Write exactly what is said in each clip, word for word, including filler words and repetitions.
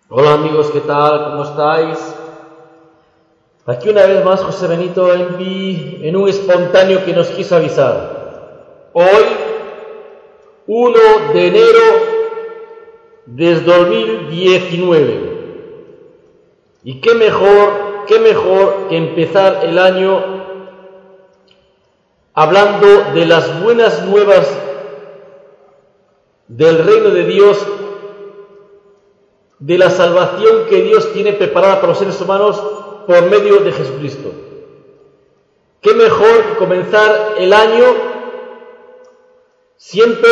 Hola amigos, ¿qué tal? ¿Cómo estáis? Aquí una vez más José Benito Envi en un espontáneo que nos quiso avisar. Hoy, uno de enero de dos mil diecinueve. Y qué mejor, qué mejor que empezar el año hablando de las buenas nuevas del reino de Dios, de la salvación que Dios tiene preparada para los seres humanos por medio de Jesucristo. Qué mejor que comenzar el año siempre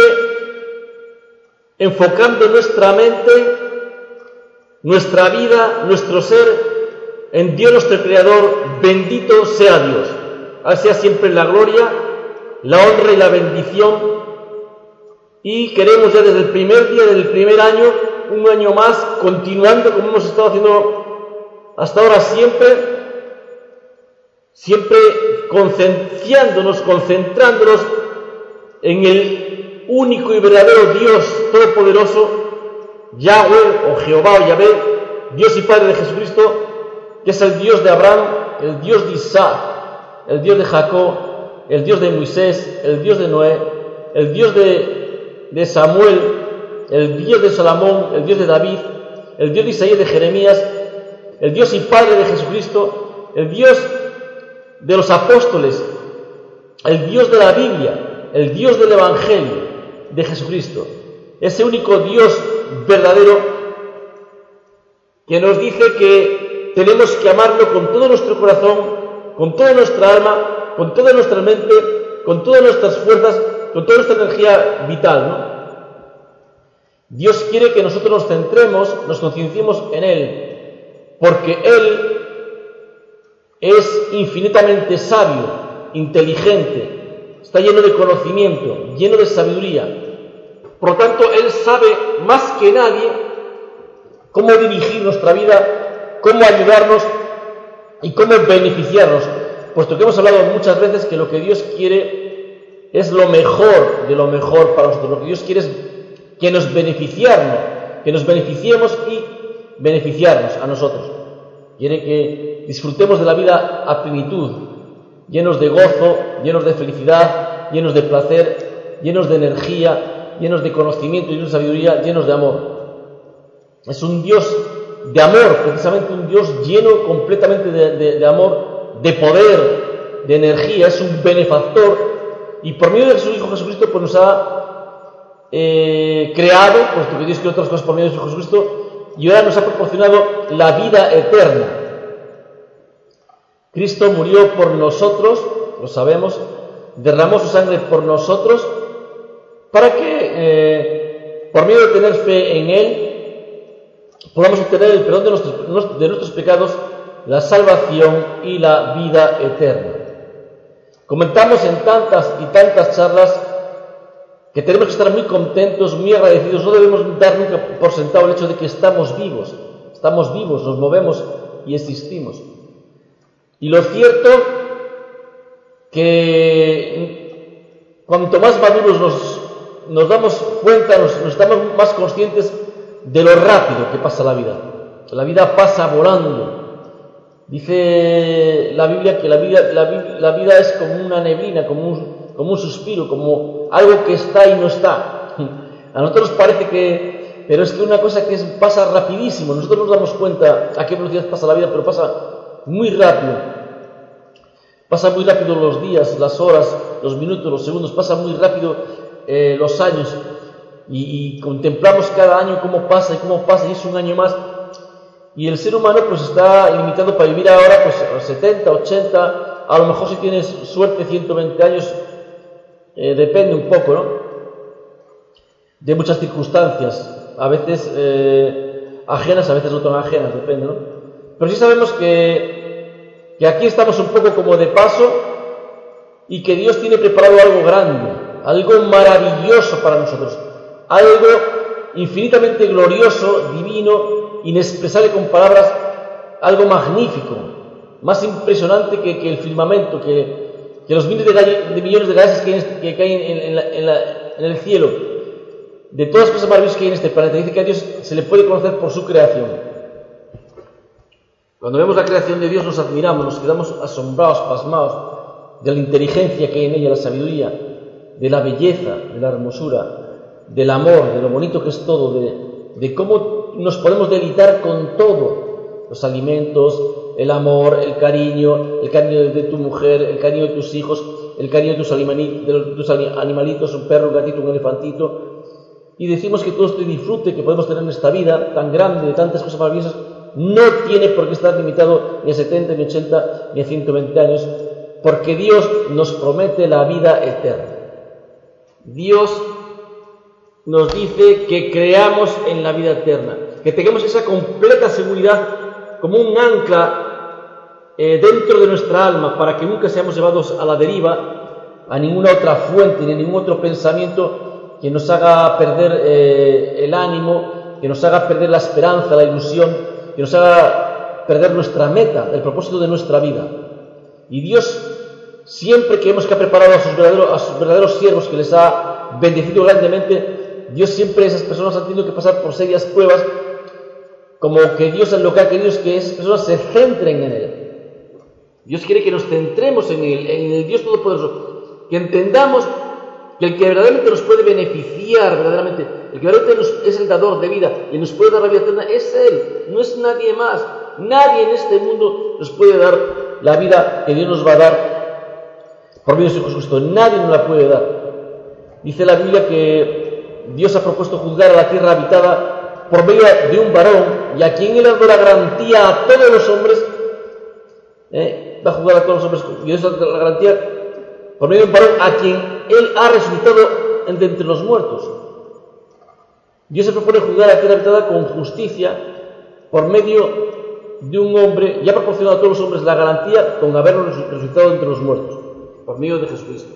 enfocando nuestra mente, nuestra vida, nuestro ser en Dios nuestro Creador. Bendito sea Dios. A sea siempre la gloria, la honra y la bendición. Y queremos ya desde el primer día del primer año, un año más, continuando como hemos estado haciendo hasta ahora siempre, siempre concienciándonos, concentrándonos en el único y verdadero Dios Todopoderoso, Yahweh o Jehová o Yahvé, Dios y Padre de Jesucristo, que es el Dios de Abraham, el Dios de Isaac, el Dios de Jacob, el Dios de Moisés, el Dios de Noé, el Dios de, de Samuel, el Dios de Salomón, el Dios de David, el Dios de Isaías, de Jeremías, el Dios y Padre de Jesucristo, el Dios de los apóstoles, el Dios de la Biblia, el Dios del Evangelio de Jesucristo, ese único Dios verdadero que nos dice que tenemos que amarlo con todo nuestro corazón, con toda nuestra alma, con toda nuestra mente, con todas nuestras fuerzas, con toda nuestra energía vital, ¿no? Dios quiere que nosotros nos centremos, nos concienciemos en Él, porque Él es infinitamente sabio, inteligente, está lleno de conocimiento, lleno de sabiduría. Por lo tanto, Él sabe más que nadie cómo dirigir nuestra vida, cómo ayudarnos y cómo beneficiarnos, puesto que hemos hablado muchas veces que lo que Dios quiere es lo mejor de lo mejor para nosotros. Lo que Dios quiere es que nos beneficiarnos, que nos beneficiemos y beneficiarnos a nosotros. Quiere que disfrutemos de la vida a plenitud, llenos de gozo, llenos de felicidad, llenos de placer, llenos de energía, llenos de conocimiento, llenos de sabiduría, llenos de amor. Es un Dios de amor, precisamente un Dios lleno completamente de, de, de amor, de poder, de energía. Es un benefactor y por medio de su Hijo Jesucristo pues nos ha Eh, creado, puesto que Dios creó otras cosas por medio de Jesucristo, y ahora nos ha proporcionado la vida eterna. Cristo murió por nosotros, lo sabemos, derramó su sangre por nosotros, para que, eh, por medio de tener fe en Él, podamos obtener el perdón de nuestros, de nuestros pecados, la salvación y la vida eterna. Comentamos en tantas y tantas charlas que tenemos que estar muy contentos, muy agradecidos. No debemos dar nunca por sentado el hecho de que estamos vivos. Estamos vivos, nos movemos y existimos. Y lo cierto que cuanto más maduros nos, nos damos cuenta, nos, nos estamos más conscientes de lo rápido que pasa la vida. La vida pasa volando. Dice la Biblia que la vida, la, la vida es como una neblina, como un como un suspiro, como algo que está y no está. A nosotros parece que, pero es que una cosa que es, pasa rapidísimo. Nosotros nos damos cuenta a qué velocidad pasa la vida, pero pasa muy rápido. Pasa muy rápido los días, las horas, los minutos, los segundos, pasa muy rápido eh, los años. Y, y contemplamos cada año cómo pasa y cómo pasa, y es un año más. Y el ser humano pues está limitado para vivir ahora pues setenta, ochenta, a lo mejor si tienes suerte ciento veinte años. Eh, depende un poco, ¿no? De muchas circunstancias, a veces eh, ajenas, a veces no tan ajenas, depende, ¿no? Pero sí sabemos que, que aquí estamos un poco como de paso y que Dios tiene preparado algo grande, algo maravilloso para nosotros, algo infinitamente glorioso, divino, inexpresable con palabras, algo magnífico, más impresionante que, que el firmamento, que que los miles de, de millones de galaxias que, que caen en, en, la, en, la, en el cielo. de todas las cosas maravillosas que hay en este planeta. Dice que a Dios se le puede conocer por su creación. Cuando vemos la creación de Dios nos admiramos, nos quedamos asombrados, pasmados de la inteligencia que hay en ella, la sabiduría, de la belleza, de la hermosura, del amor, de lo bonito que es todo, de, de cómo nos podemos deleitar con todo, los alimentos, el amor, el cariño, el cariño de, de tu mujer, el cariño de tus hijos, el cariño de tus, animali, de tus animalitos, un perro, un gatito, un elefantito, y decimos que todo este disfrute que podemos tener en esta vida tan grande, de tantas cosas maravillosas, no tiene por qué estar limitado ni a setenta, ni a ochenta, ni a ciento veinte años, porque Dios nos promete la vida eterna. Dios nos dice que creamos en la vida eterna, que tengamos esa completa seguridad como un ancla eh, dentro de nuestra alma, para que nunca seamos llevados a la deriva, a ninguna otra fuente, ni a ningún otro pensamiento que nos haga perder eh, el ánimo, que nos haga perder la esperanza, la ilusión, que nos haga perder nuestra meta, el propósito de nuestra vida. Y Dios, siempre que hemos que ha preparado a sus verdaderos, a sus verdaderos siervos, que les ha bendecido grandemente, Dios siempre, esas personas han tenido que pasar por serias pruebas, como que Dios lo que ha querido es que esas personas se centren en Él. Dios quiere que nos centremos en Él, en el Dios Todopoderoso, que entendamos que el que verdaderamente nos puede beneficiar, verdaderamente, el que verdaderamente nos, es el dador de vida y nos puede dar la vida eterna, es Él, no es nadie más. Nadie en este mundo nos puede dar la vida que Dios nos va a dar por medio de su Jesucristo. Nadie nos la puede dar. Dice la Biblia que Dios ha propuesto juzgar a la tierra habitada por medio de un varón, y a quien Él ha dado la garantía a todos los hombres, ¿eh? va a juzgar a todos los hombres, y Dios ha dado la garantía por medio de un varón a quien Él ha resucitado entre, entre los muertos. Dios se propone juzgar a la tierra habitada con justicia por medio de un hombre, y ha proporcionado a todos los hombres la garantía con haberlo resucitado entre los muertos, por medio de Jesucristo.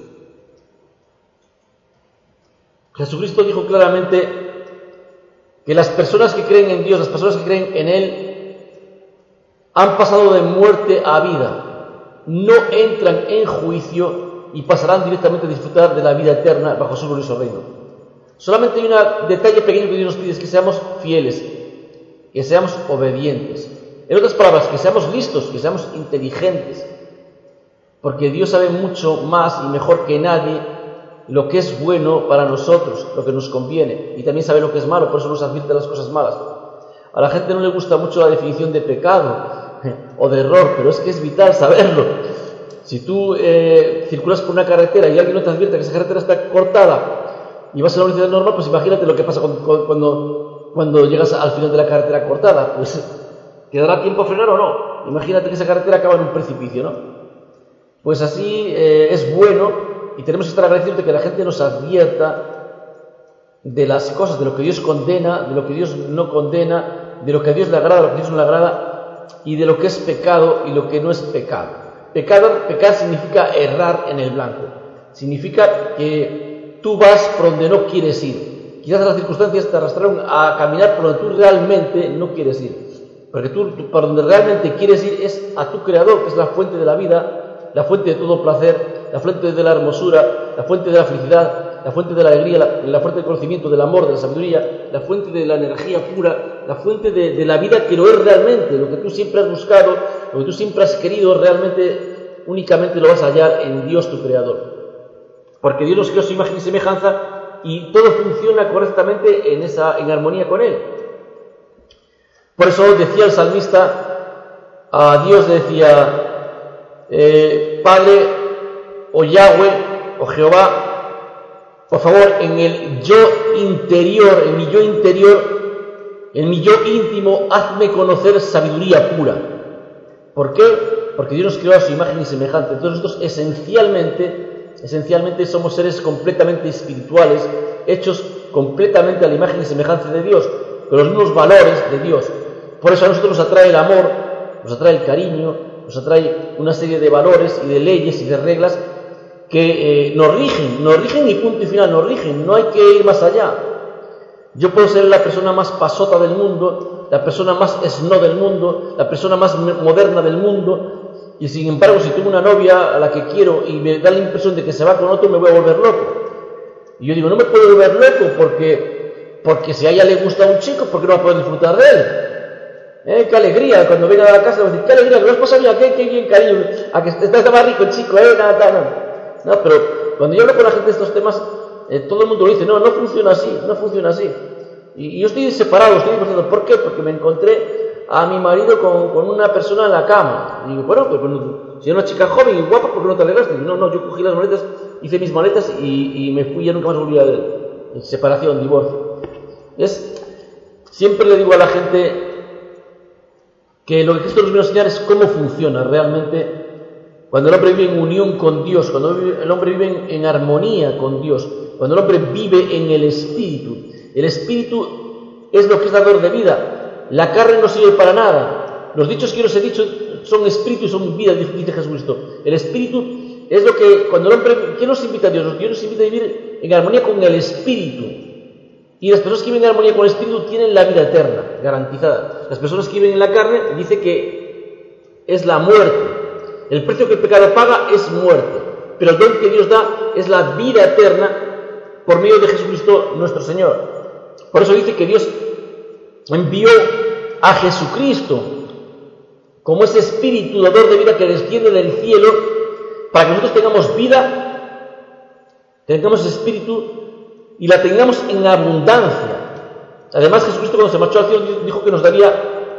Jesucristo dijo claramente que las personas que creen en Dios, las personas que creen en Él, han pasado de muerte a vida, no entran en juicio y pasarán directamente a disfrutar de la vida eterna bajo su glorioso reino. Solamente hay un detalle pequeño que Dios nos pide, es que seamos fieles, que seamos obedientes. En otras palabras, que seamos listos, que seamos inteligentes, porque Dios sabe mucho más y mejor que nadie lo que es bueno para nosotros, lo que nos conviene, y también sabe lo que es malo, por eso nos advierte las cosas malas. A la gente no le gusta mucho la definición de pecado o de error, pero es que es vital saberlo. Si tú eh, circulas por una carretera y alguien no te advierte que esa carretera está cortada y vas a la velocidad normal, pues imagínate lo que pasa cuando, cuando, cuando llegas al final de la carretera cortada. Pues ¿quedará tiempo a frenar o no? Imagínate que esa carretera acaba en un precipicio, ¿no? Pues así eh, es bueno, y tenemos que estar agradecidos de que la gente nos advierta de las cosas, de lo que Dios condena, de lo que Dios no condena, de lo que a Dios le agrada, de lo que a Dios no le agrada, y de lo que es pecado y lo que no es pecado. Pecado, pecar significa errar en el blanco. Significa que tú vas por donde no quieres ir. Quizás las circunstancias te arrastraron a caminar por donde tú realmente no quieres ir. Porque tú, tú por donde realmente quieres ir es a tu Creador, que es la fuente de la vida, la fuente de todo placer, la fuente de la hermosura, la fuente de la felicidad, la fuente de la alegría, la, la fuente del conocimiento, del amor, de la sabiduría, la fuente de la energía pura, la fuente de, de la vida que lo es realmente, lo que tú siempre has buscado, lo que tú siempre has querido, realmente, únicamente lo vas a hallar en Dios tu Creador. Porque Dios nos creó a su imagen y semejanza y todo funciona correctamente en, esa, en armonía con Él. Por eso decía el salmista, a Dios decía, eh, Padre, o Yahweh, o Jehová, por favor, en el yo interior, en mi yo interior, en mi yo íntimo, hazme conocer sabiduría pura. ¿Por qué? Porque Dios nos creó a su imagen y semejanza. Entonces nosotros esencialmente, esencialmente somos seres completamente espirituales, hechos completamente a la imagen y semejanza de Dios, con los mismos valores de Dios. Por eso a nosotros nos atrae el amor, nos atrae el cariño, nos atrae una serie de valores y de leyes y de reglas que eh, nos rigen, nos rigen y punto y final, nos rigen, no hay que ir más allá. Yo puedo ser la persona más pasota del mundo, la persona más snob del mundo, la persona más moderna del mundo, y sin embargo si tengo una novia a la que quiero y me da la impresión de que se va con otro, me voy a volver loco. Y yo digo, no me puedo volver loco porque porque si a ella le gusta un chico, ¿por qué no va a poder disfrutar de él? ¿Eh? Qué alegría, cuando venga a la casa, va a decir, qué alegría, que no es posible, qué, qué bien, cariño, a que está más rico el chico, ¿eh? Nada, nada. No, pero cuando yo hablo con la gente de estos temas, eh, todo el mundo lo dice, no, no funciona así, no funciona así. Y, y yo estoy separado, estoy divorciado. ¿Por qué? Porque me encontré a mi marido con, con una persona en la cama. Y digo, bueno, pues bueno, si era una chica joven y guapa, ¿por qué no te alegraste? Y digo, no, no, yo cogí las maletas, hice mis maletas y, y me fui, ya nunca más volví a ver. Separación, divorcio. Es, siempre le digo a la gente que lo que Cristo nos viene a enseñar es cómo funciona realmente cuando el hombre vive en unión con Dios, cuando el hombre vive en, en armonía con Dios, cuando el hombre vive en el Espíritu. El Espíritu es lo que es dador de vida. La carne no sirve para nada. Los dichos que yo os he dicho son espíritu y son vida, dice Jesucristo. El Espíritu es lo que, cuando el hombre, ¿quién nos invita a Dios? Dios nos invita a vivir en armonía con el Espíritu. Y las personas que viven en armonía con el Espíritu tienen la vida eterna, garantizada. Las personas que viven en la carne, dice que es la muerte. El precio que el pecado paga es muerte. Pero el don que Dios da es la vida eterna por medio de Jesucristo nuestro Señor. Por eso dice que Dios envió a Jesucristo como ese Espíritu dador de vida que desciende del cielo para que nosotros tengamos vida, tengamos Espíritu y la tengamos en abundancia. Además, Jesucristo, cuando se marchó al cielo, dijo que nos daría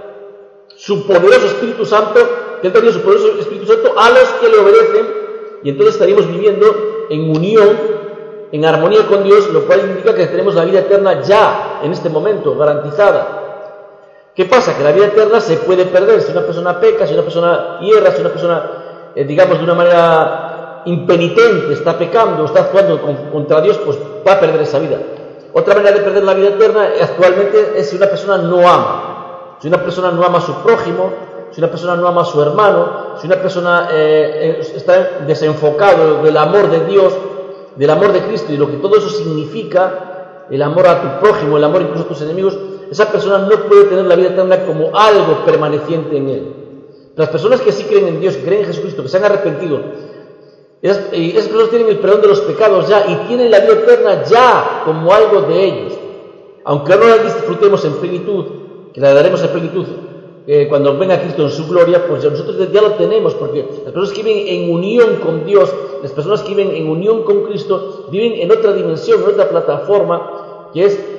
su poderoso Espíritu Santo, que Él daría su poderoso Espíritu Santo a los que le obedecen, y entonces estaríamos viviendo en unión, en armonía con Dios, lo cual indica que tenemos la vida eterna ya, en este momento, garantizada. ¿Qué pasa? Que la vida eterna se puede perder si una persona peca, si una persona hierra, si una persona, eh, digamos, de una manera impenitente, está pecando, está actuando con, contra Dios, pues va a perder esa vida. Otra manera de perder la vida eterna actualmente es si una persona no ama. Si una persona no ama a su prójimo, si una persona no ama a su hermano, si una persona eh, está desenfocado del amor de Dios, del amor de Cristo y lo que todo eso significa, el amor a tu prójimo, el amor incluso a tus enemigos, esa persona no puede tener la vida eterna como algo permaneciente en él. Las personas que sí creen en Dios, que creen en Jesucristo, que se han arrepentido, esas, esas personas tienen el perdón de los pecados ya y tienen la vida eterna ya como algo de ellos. Aunque no la disfrutemos en plenitud, que la daremos en plenitud eh, cuando venga Cristo en su gloria, pues ya nosotros ya lo tenemos, porque las personas que viven en unión con Dios, las personas que viven en unión con Cristo, viven en otra dimensión, en otra plataforma, que es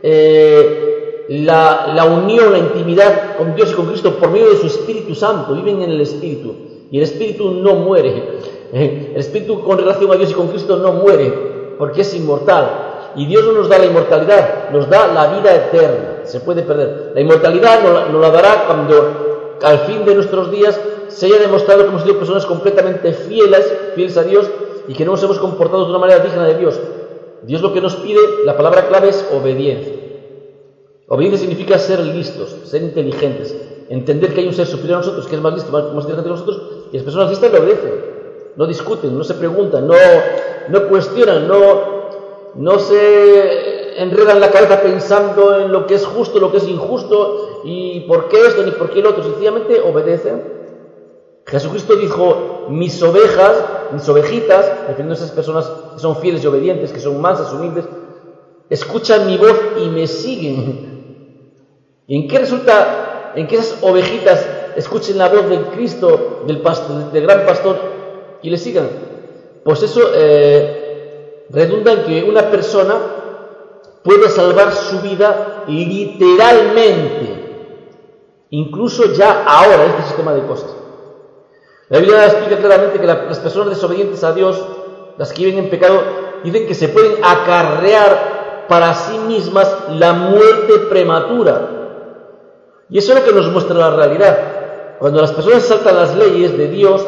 eh, la, la unión, la intimidad con Dios y con Cristo por medio de su Espíritu Santo. Viven en el Espíritu, y el Espíritu no muere. El Espíritu con relación a Dios y con Cristo no muere, porque es inmortal. Y Dios no nos da la inmortalidad, nos da la vida eterna. Se puede perder. La inmortalidad nos la, nos la dará cuando al fin de nuestros días se haya demostrado que hemos sido personas completamente fieles, fieles a Dios, y que no nos hemos comportado de una manera digna de Dios. Dios lo que nos pide, la palabra clave es obediencia. Obediencia significa ser listos, ser inteligentes, entender que hay un ser superior a nosotros, que es más listo, más, más inteligente que nosotros, y las personas listas le obedecen. No discuten, no se preguntan, no, no cuestionan, no... No se enredan la cabeza pensando en lo que es justo, lo que es injusto, y por qué esto ni por qué lo otro. Sencillamente obedecen. Jesucristo dijo, mis ovejas, mis ovejitas, refiriéndose a esas personas que son fieles y obedientes, que son mansas, humildes, escuchan mi voz y me siguen. ¿Y en qué resulta? En que esas ovejitas escuchen la voz del Cristo, del, pastor, del gran pastor, y le sigan. Pues eso... Eh, redunda en que una persona puede salvar su vida literalmente, incluso ya ahora, este sistema de cosas. La Biblia explica claramente que la, las personas desobedientes a Dios, las que viven en pecado, dicen que se pueden acarrear para sí mismas la muerte prematura. Y eso es lo que nos muestra la realidad. Cuando las personas saltan las leyes de Dios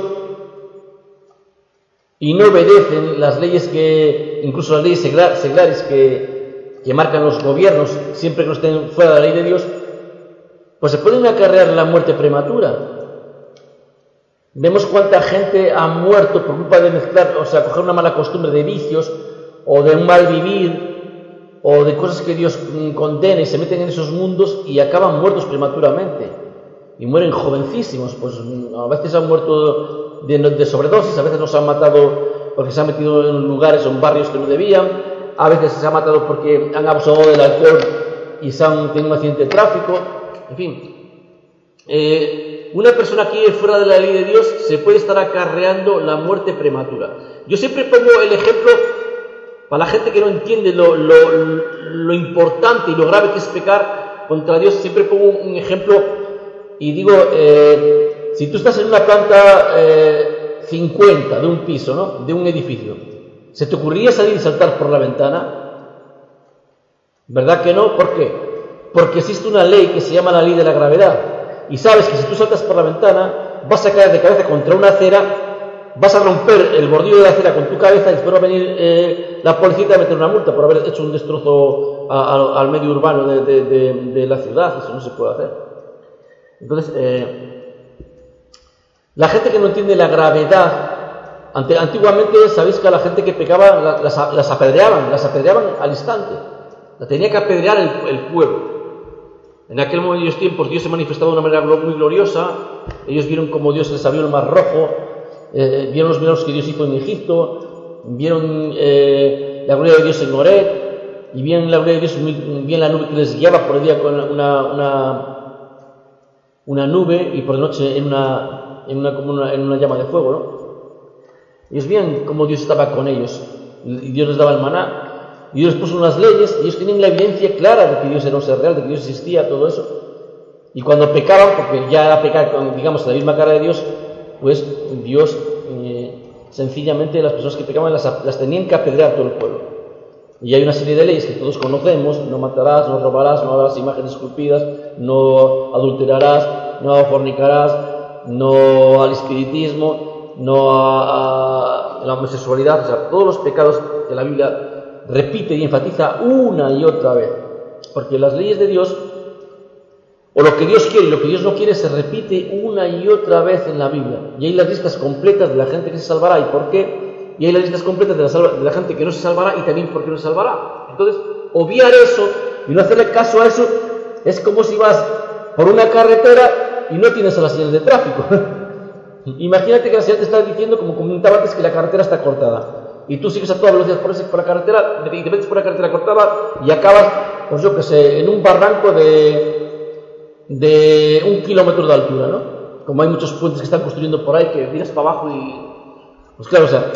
y no obedecen las leyes que, incluso las leyes seglares que, que marcan los gobiernos, siempre que no estén fuera de la ley de Dios, pues se pueden acarrear la muerte prematura. Vemos cuánta gente ha muerto por culpa de mezclar, o sea, coger una mala costumbre de vicios, o de un mal vivir, o de cosas que Dios condena, y se meten en esos mundos y acaban muertos prematuramente. Y mueren jovencísimos, pues a veces han muerto de, de sobredosis, a veces los han matado porque se han metido en lugares o en barrios que no debían, a veces se ha matado porque han abusado del alcohol y se han tenido un accidente de tráfico, en fin. Eh, una persona que vive fuera de la ley de Dios se puede estar acarreando la muerte prematura. Yo siempre pongo el ejemplo, para la gente que no entiende lo, lo, lo importante y lo grave que es pecar contra Dios, siempre pongo un ejemplo y digo, eh, si tú estás en una planta eh, cincuenta de un piso, ¿no?, de un edificio, ¿se te ocurriría salir y saltar por la ventana? ¿Verdad que no? ¿Por qué? Porque existe una ley que se llama la ley de la gravedad, y sabes que si tú saltas por la ventana vas a caer de cabeza contra una acera, vas a romper el bordillo de la acera con tu cabeza y después va a venir eh, la policía a meter una multa por haber hecho un destrozo a, a, al medio urbano de, de, de, de la ciudad. Eso no se puede hacer. Entonces, eh, la gente que no entiende la gravedad, ante, antiguamente sabéis que a la gente que pecaba la, las, las apedreaban, las apedreaban al instante, la tenía que apedrear el, el pueblo. En aquellos tiempos Dios se manifestaba de una manera muy gloriosa, ellos vieron como Dios les abrió el mar rojo, Eh, vieron los milagros que Dios hizo en Egipto, vieron eh, la gloria de Dios en Horeb, y vieron la gloria de Dios, bien la nube que les guiaba por el día con una, una, una nube y por la noche en una, en una, como una, en una llama de fuego, ¿no? Ellos vieron cómo Dios estaba con ellos, y Dios les daba el maná, y Dios puso unas leyes, y ellos tenían la evidencia clara de que Dios era un ser real, de que Dios existía, todo eso. Y cuando pecaban, porque ya era pecar con, digamos, la misma cara de Dios, pues Dios eh, sencillamente las personas que pecaban las, las tenían que apedrear todo el pueblo. Y hay una serie de leyes que todos conocemos: no matarás, no robarás, no harás imágenes esculpidas, no adulterarás, no fornicarás, no al espiritismo, no a, a la homosexualidad. O sea, todos los pecados que la Biblia repite y enfatiza una y otra vez, porque las leyes de Dios, o lo que Dios quiere y lo que Dios no quiere, se repite una y otra vez en la Biblia. Y hay las listas completas de la gente que se salvará y por qué. Y hay las listas completas de la, salva, de la gente que no se salvará y también por qué no se salvará. Entonces, obviar eso y no hacerle caso a eso es como si vas por una carretera y no tienes a las señales de tráfico. Imagínate que la señal te está diciendo, como comentaba antes, que la carretera está cortada. Y tú sigues a toda velocidad por, ese, por la carretera, y te metes por la carretera cortada y acabas, pues yo que sé, en un barranco de... de un kilómetro de altura, ¿no? Como hay muchos puentes que están construyendo por ahí que miras para abajo y... Pues claro, o sea,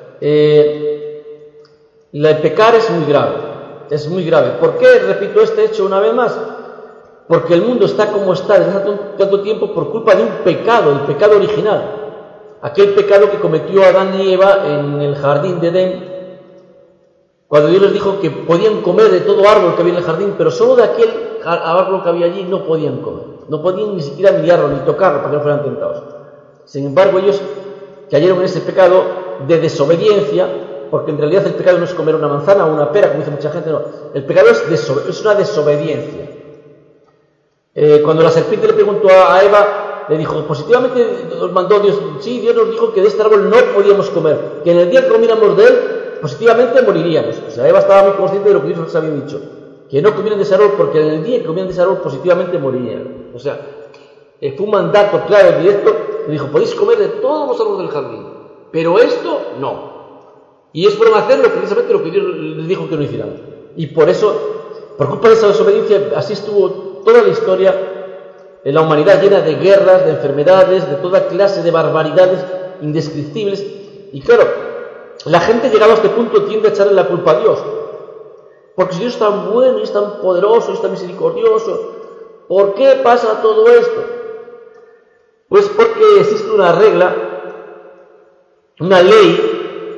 eh, el pecar es muy grave, es muy grave. ¿Por qué repito este hecho una vez más? Porque el mundo está como está desde hace tanto tiempo por culpa de un pecado, el pecado original. Aquel pecado que cometió Adán y Eva en el jardín de Edén, cuando Dios les dijo que podían comer de todo árbol que había en el jardín, pero solo de aquel árbol que había allí no podían comer, no podían ni siquiera mirarlo ni tocarlo para que no fueran tentados. Sin embargo, ellos cayeron en ese pecado de desobediencia, porque en realidad el pecado no es comer una manzana o una pera, como dice mucha gente, no. El pecado es, deso- es una desobediencia. Eh, cuando la serpiente le preguntó a Eva, le dijo, positivamente nos mandó Dios, sí, Dios nos dijo que de este árbol no podíamos comer, que en el día que comiéramos de él, positivamente moriríamos. O sea, Eva estaba muy consciente de lo que Dios les había dicho, que no comieran de ese árbol, porque en el día que comieran de ese árbol positivamente morirían. O sea, eh, fue un mandato claro y directo, le dijo, podéis comer de todos los árboles del jardín, pero esto no. Y ellos fueron a hacerlo precisamente lo que Dios les dijo que no hicieran. Y por eso, por culpa de esa desobediencia, así estuvo toda la historia en la humanidad, llena de guerras, de enfermedades, de toda clase de barbaridades indescriptibles. Y claro, la gente llegado a este punto tiende a echarle la culpa a Dios. Porque si Dios es tan bueno y es tan poderoso y es tan misericordioso, ¿por qué pasa todo esto? Pues porque existe una regla, una ley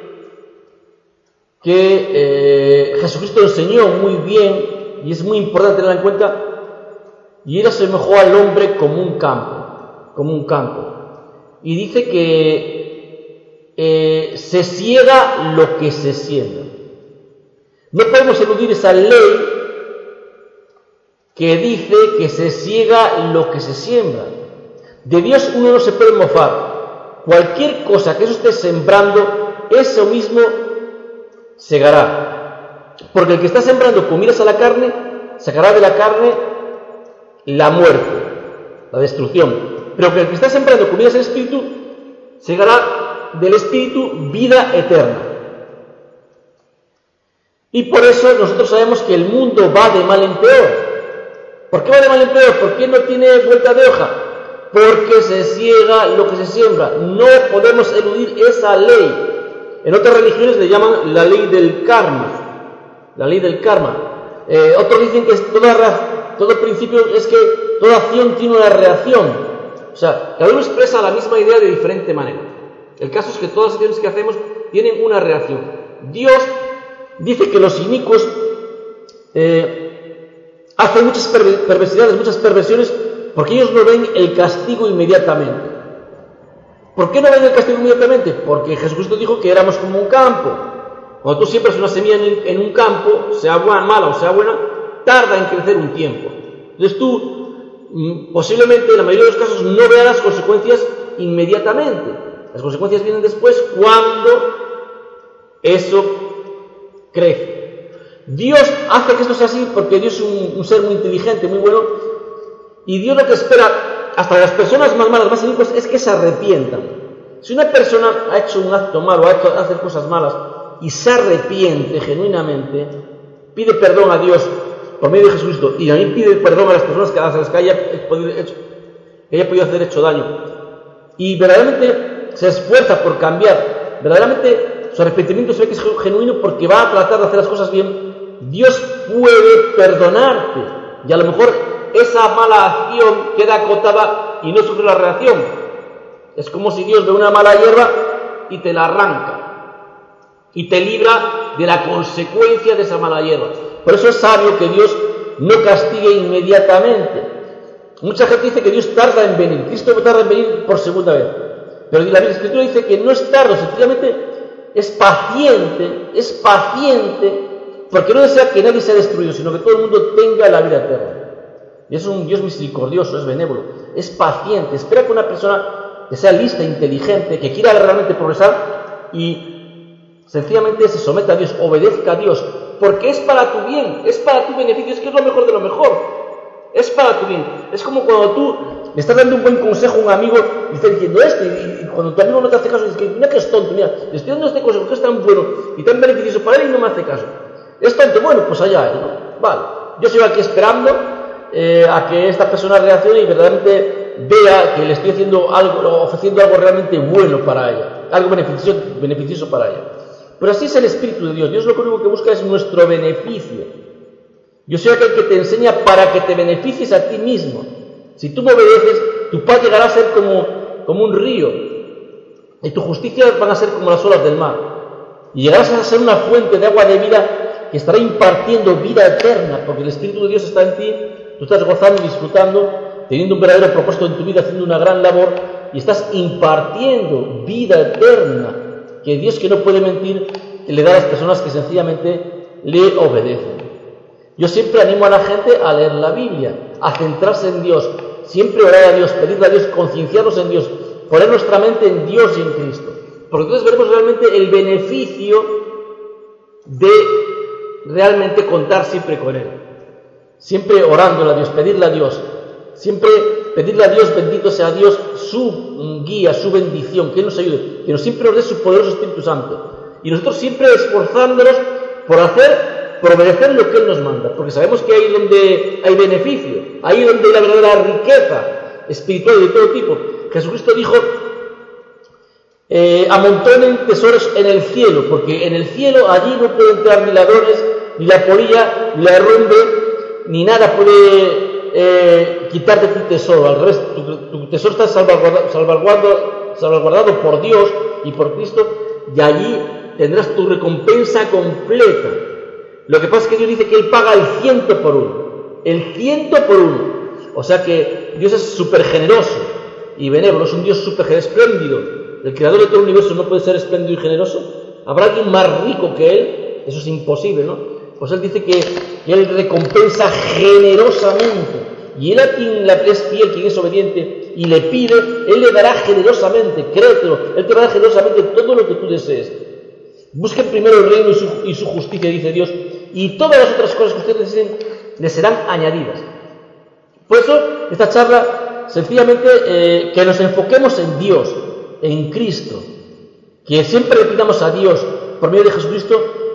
que eh, Jesucristo enseñó muy bien y es muy importante tenerla en cuenta, y él asemejó al hombre como un campo, como un campo, y dice que eh, se ciega lo que se siembra. No podemos eludir esa ley que dice que se ciega lo que se siembra. De Dios uno no se puede mofar. Cualquier cosa que eso esté sembrando, eso mismo segará. Porque el que está sembrando con miras a la carne, sacará de la carne la muerte, la destrucción. Pero que el que está sembrando con miras al Espíritu, segará del Espíritu vida eterna. Y por eso nosotros sabemos que el mundo va de mal en peor. ¿Por qué va de mal en peor? ¿Por qué no tiene vuelta de hoja? Porque se ciega lo que se siembra. No podemos eludir esa ley. En otras religiones le llaman la ley del karma. La ley del karma. Eh, otros dicen que es toda, todo principio es que toda acción tiene una reacción. O sea, cada uno expresa la misma idea de diferente manera. El caso es que todas las acciones que hacemos tienen una reacción. Dios dice que los inicuos eh, hacen muchas perversidades, muchas perversiones, porque ellos no ven el castigo inmediatamente. ¿Por qué no ven el castigo inmediatamente? Porque Jesucristo dijo que éramos como un campo. Cuando tú siembras una semilla en, en un campo, sea buena, mala o sea buena, tarda en crecer un tiempo. Entonces tú, mm, posiblemente en la mayoría de los casos, no veas las consecuencias inmediatamente. Las consecuencias vienen después cuando eso crece. Dios hace que esto sea así porque Dios es un, un ser muy inteligente, muy bueno, y Dios lo que espera hasta las personas más malas, más inicuas, es que se arrepientan. Si una persona ha hecho un acto malo, ha hecho hacer cosas malas y se arrepiente genuinamente, pide perdón a Dios por medio de Jesucristo y también pide perdón a las personas que, a las que haya podido, hecho, que haya podido hacer hecho daño, y verdaderamente se esfuerza por cambiar, verdaderamente su arrepentimiento se ve que es genuino porque va a tratar de hacer las cosas bien, Dios puede perdonarte, y a lo mejor esa mala acción queda acotada y no sufre la reacción. Es como si Dios ve una mala hierba y te la arranca y te libra de la consecuencia de esa mala hierba. Por eso es sabio que Dios no castigue inmediatamente. Mucha gente dice que Dios tarda en venir, Cristo tarda en venir por segunda vez, pero la Escritura dice que no es tardo, sencillamente es paciente, es paciente, porque no desea que nadie sea destruido, sino que todo el mundo tenga la vida eterna. Y es un Dios misericordioso, es benévolo, es paciente, espera que una persona que sea lista, inteligente, que quiera realmente progresar y sencillamente se someta a Dios, obedezca a Dios, porque es para tu bien, es para tu beneficio, es que es lo mejor de lo mejor, es para tu bien. Es como cuando tú le estás dando un buen consejo a un amigo y estás diciendo esto, y cuando tu amigo no te hace caso, dices, mira que es tonto, mira, le estoy dando este consejo que es tan bueno y tan beneficioso para él y no me hace caso. Es tonto, bueno, pues allá él, ¿no? Vale, yo sigo aquí esperando Eh, a que esta persona reaccione y verdaderamente vea que le estoy haciendo algo, ofreciendo algo realmente bueno para ella, algo beneficioso, beneficioso para ella. Pero así es el Espíritu de Dios. Dios lo único que busca es nuestro beneficio. Yo soy aquel que te enseña para que te beneficies a ti mismo. Si tú me obedeces, tu paz llegará a ser como, como un río y tu justicia van a ser como las olas del mar y llegarás a ser una fuente de agua de vida que estará impartiendo vida eterna, porque el Espíritu de Dios está en ti. Tú estás gozando y disfrutando, teniendo un verdadero propósito en tu vida, haciendo una gran labor y estás impartiendo vida eterna que Dios, que no puede mentir, le da a las personas que sencillamente le obedecen. Yo siempre animo a la gente a leer la Biblia, a centrarse en Dios, siempre orar a Dios, pedirle a Dios, concienciarnos en Dios, poner nuestra mente en Dios y en Cristo. Porque entonces veremos realmente el beneficio de realmente contar siempre con Él. Siempre orándole a Dios, pedirle a Dios, siempre pedirle a Dios, bendito sea Dios, su guía, su bendición, que Él nos ayude, que nos siempre nos dé su poderoso Espíritu Santo. Y nosotros siempre esforzándonos por hacer, por obedecer lo que Él nos manda, porque sabemos que ahí es donde hay beneficio, ahí es donde hay la verdadera riqueza espiritual de todo tipo. Jesucristo dijo, eh, amontonen tesoros en el cielo, porque en el cielo allí no pueden entrar ni ladrones, ni la polilla, ni la herrumbre, ni nada puede eh, quitarte tu tesoro. Al revés, tu, tu tesoro está salvaguardado, salvaguardado, salvaguardado por Dios y por Cristo, y allí tendrás tu recompensa completa. Lo que pasa es que Dios dice que Él paga el ciento por uno, el ciento por uno. O sea que Dios es súper generoso y benévolo, es un Dios súper espléndido. El creador de todo el universo no puede ser espléndido y generoso. ¿Habrá alguien más rico que Él? Eso es imposible, ¿no? Pues Él dice que Él recompensa generosamente, y Él a quien es fiel, quien es obediente y le pide, Él le dará generosamente, créetelo, Él te dará generosamente todo lo que tú desees. Busquen primero el reino y su, y su justicia, dice Dios, y todas las otras cosas que ustedes deseen les serán añadidas. Por eso, esta charla, sencillamente, eh, que nos enfoquemos en Dios, en Cristo, que siempre le pidamos a Dios, por medio de Jesucristo,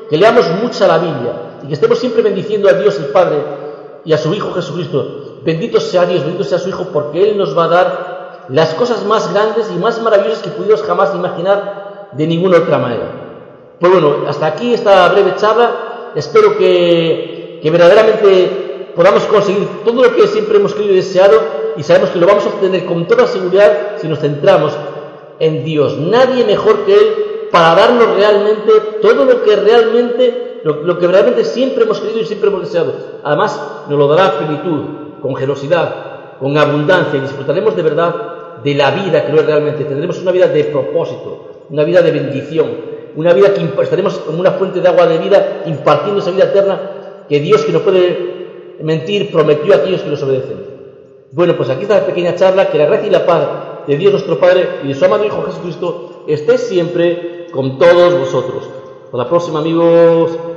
que leamos mucha la Biblia y que estemos siempre bendiciendo a Dios el Padre y a su Hijo Jesucristo. Bendito sea Dios, bendito sea su Hijo, porque Él nos va a dar las cosas más grandes y más maravillosas que pudimos jamás imaginar de ninguna otra manera. Pues bueno, hasta aquí esta breve charla. Espero que, que verdaderamente podamos conseguir todo lo que siempre hemos querido y deseado, y sabemos que lo vamos a obtener con toda seguridad si nos centramos en Dios. Nadie mejor que Él para darnos realmente todo lo que realmente, lo, lo que realmente siempre hemos querido y siempre hemos deseado. Además, nos lo dará a plenitud, con generosidad, con abundancia, y disfrutaremos de verdad de la vida que lo es realmente. Tendremos una vida de propósito, una vida de bendición, una vida que estaremos como una fuente de agua de vida, impartiendo esa vida eterna que Dios, que no puede mentir, prometió a aquellos que los obedecen. Bueno, pues aquí está la pequeña charla. Que la gracia y la paz de Dios nuestro Padre y de su amado Hijo Jesucristo esté siempre con todos vosotros. Hasta la próxima, amigos.